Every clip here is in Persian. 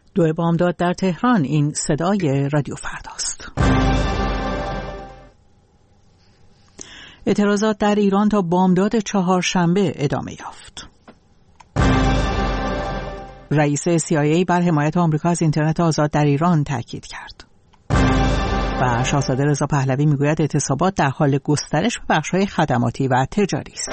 2 بامداد در تهران. این صدای رادیو فرداست. اعتراضات در ایران تا بامداد چهارشنبه ادامه یافت. رئیس CIA بر حمایت آمریکا از اینترنت آزاد در ایران تاکید کرد. و شاهزاده رضا پهلوی میگوید اعتصابات در حال گسترش به بخش‌های خدماتی و تجاری است.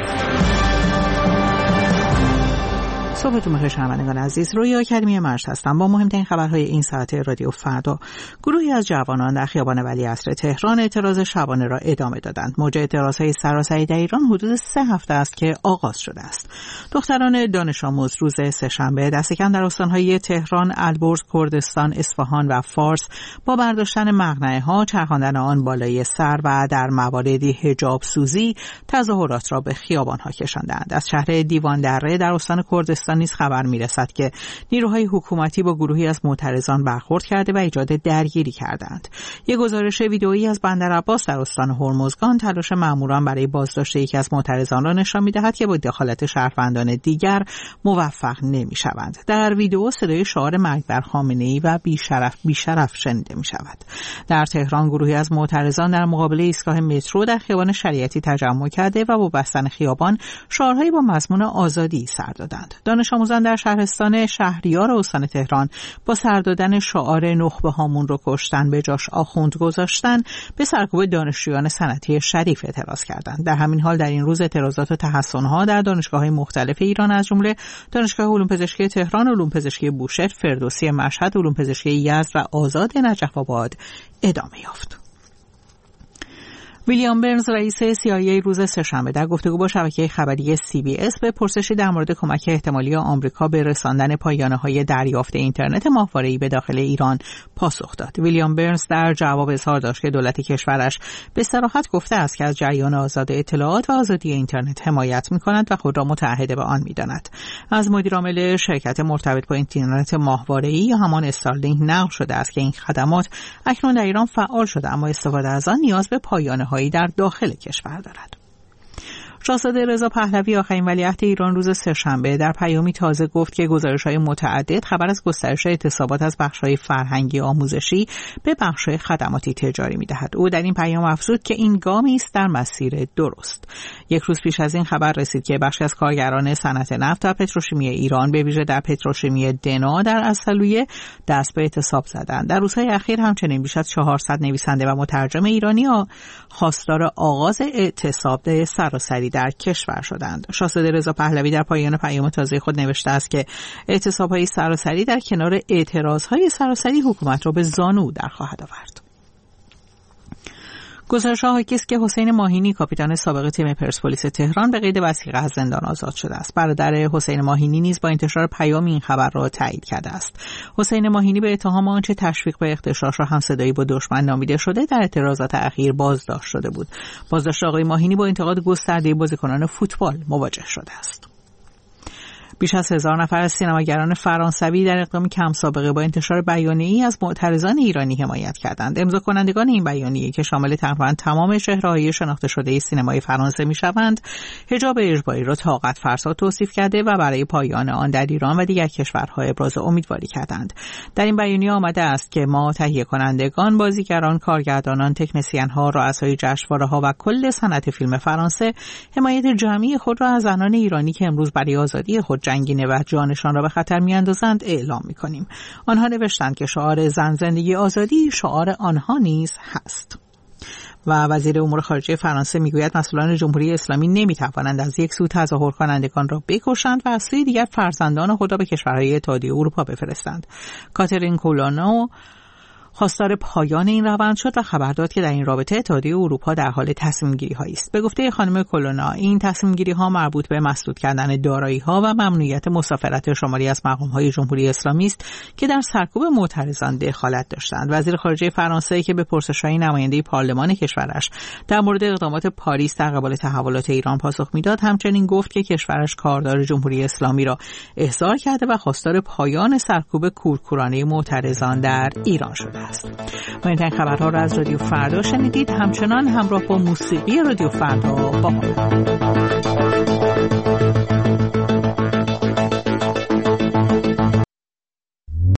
صبحتون بخیر شنوندگان عزیز، رویا کریمی مرج هستم با مهمترین خبرهای این ساعت رادیو فردا. گروهی از جوانان در خیابان ولیعصر تهران اعتراض شبانه را ادامه دادند. موج اعتراضهای سراسری در ایران حدود 3 هفته است که آغاز شده است. دختران دانش آموز روز سه‌شنبه دست کم در استانهای تهران، البرز، کردستان، اصفهان و فارس با برداشتن مقنعه‌ها، چرخاندن آن بالای سر و در مواردی حجاب سوزی تظاهرات را به خیابان‌ها کشاندند. از شهر دیوان دره در استان کردستان نیز خبر می‌رسد که نیروهای حکومتی با گروهی از معترضان برخورد کرده و ایجاد درگیری کردند. یک گزارش ویدئویی از بندرعباس در استان هرمزگان تلاش ماموران برای بازداشت یکی از معترضان را نشان می‌دهد که با دخالت شهروندان دیگر موفق نمی‌شوند. در ویدئو صدای شعار مرگ بر خامنه‌ای و بیشرف شنیده می‌شود. در تهران گروهی از معترضان در مقابل ایستگاه مترو در خیابان شریعتی تجمع کرده و با بستن خیابان شعارهایی با مضمون آزادی سر دادند. دانش آموزان در شهرستان شهریار استان تهران با سر دادن شعار نخبه هامون رو کشتن به جاش آخوند گذاشتن به سرکوب دانشجویان صنعتی شریف اعتراض کردند. در همین حال در این روز اعتراضات و تحصن‌ها در دانشگاه‌های مختلف ایران از جمله دانشگاه علوم پزشکی تهران، علوم پزشکی بوشهر، فردوسی مشهد، علوم پزشکی یزد و آزاد نجف آباد ادامه یافت. ویلیام برنز رئیس CIA روز سه‌شنبه در گفتگو با شبکه خبری CBS به پرسشی در مورد کمک احتمالی آمریکا به رساندن پایانه‌های دریافت اینترنت ماهواره‌ای به داخل ایران پاسخ داد. ویلیام برنز در جواب اظهار داشت که دولت کشورش به صراحت گفته است که از جریان آزاد اطلاعات و آزادی اینترنت حمایت می‌کند و خود را متعهد به آن می‌داند. از مدیرعامل شرکت مرتبط با اینترنت ماهواره‌ای یا همان استارلینک نقل شده است که این خدمات اکنون در ایران فعال شده اما استفاده از آن نیاز به پایانه‌های در داخل کشور دارد. شاهزاده رضا پهلوی آخرین ولیعهد ایران روز سه‌شنبه در پیامی تازه گفت که گزارش‌های متعدد خبر از گسترش اعتصابات از بخش‌های فرهنگی آموزشی به بخش‌های خدماتی تجاری می‌دهد. او در این پیام افزود که این گامی است در مسیر درست. یک روز پیش از این خبر رسید که بخشی از کارگران صنعت نفت و پتروشیمی ایران به ویژه در پتروشیمی دنا در اصلویه دست به اعتصاب زدند. در روزهای اخیر همچنین بیش از 400 نویسنده و مترجم ایرانی خواستار آغاز اعتصاب سراسری در کشور شدند. شاهزاده رضا پهلوی در پایان پیام تازه خود نوشته است که اعتصاب‌های سراسری در کنار اعتراض‌های سراسری حکومت را به زانو در خواهد آورد. گزارش‌ها حاکی است که حسین ماهینی کاپیتان سابق تیم پرسپولیس تهران به قید وثیقه از زندان آزاد شده است. برادر حسین ماهینی نیز با انتشار پیام این خبر را تایید کرده است. حسین ماهینی به اتهام آنچه تشویق به اغتشاش را همصدایی با دشمن نامیده شده در اعتراضات اخیر بازداشت شده بود. بازداشت آقای ماهینی با انتقاد گسترده بازیکنان فوتبال مواجه شده است. بیش از 1000 نفر از سینماگران فرانسوی در اقدامی کم سابقه با انتشار بیانیه‌ای از معترضان ایرانی حمایت کردند. امضا کنندگان این بیانیه که شامل تقریباً تمام چهره‌های شناخته شده سینمای فرانسه می‌شوند، حجاب اجباری را طاقت فرسا توصیف کرده و برای پایان آن در ایران و دیگر کشورها ابراز امیدواری کردند. در این بیانیه آمده است که ما تهیه کنندگان، بازیگران، کارگردانان، تکنسین‌ها، رؤسای جشنواره‌ها و کل صنعت فیلم فرانسه حمایت جمعی خود را از زنان ایرانی که امروز برای آزادی خود جنگینه و جانشان را به خطر می‌اندازند اعلام می‌کنیم. آنها نوشتند که شعار زن زندگی آزادی شعار آنها نیز هست. و وزیر امور خارجه فرانسه میگوید مسئولان جمهوری اسلامی نمی‌توانند از یک سو تظاهر کنندگان را بکشند و از سوی دیگر فرزندان خود را به کشورهای اتحادیه اروپا بفرستند. کاترین کولونو خواستار پایان این روند شد و خبر داد که در این رابطه اتحادیه اروپا در حال تصمیم‌گیری‌هایی است. به گفته خانم کولونا این تصمیم‌گیری‌ها مربوط به مسدود کردن دارایی‌ها و ممنوعیت مسافرت شماری از مقام‌های جمهوری اسلامی است که در سرکوب معترضان دخالت داشتند. وزیر خارجه فرانسه که به پرسش‌های نماینده پارلمان کشورش در مورد اقدامات پاریس در قبال تحولات ایران پاسخ میداد، همچنین گفت که کشورش کاردار جمهوری اسلامی را احضار کرده و خواستار پایان سرکوب کورکورانه معترضان در ایران شده. مهمترین خبرها را از رادیو فردا شنیدید. همچنان همراه با موسیقی رادیو فردا با ما.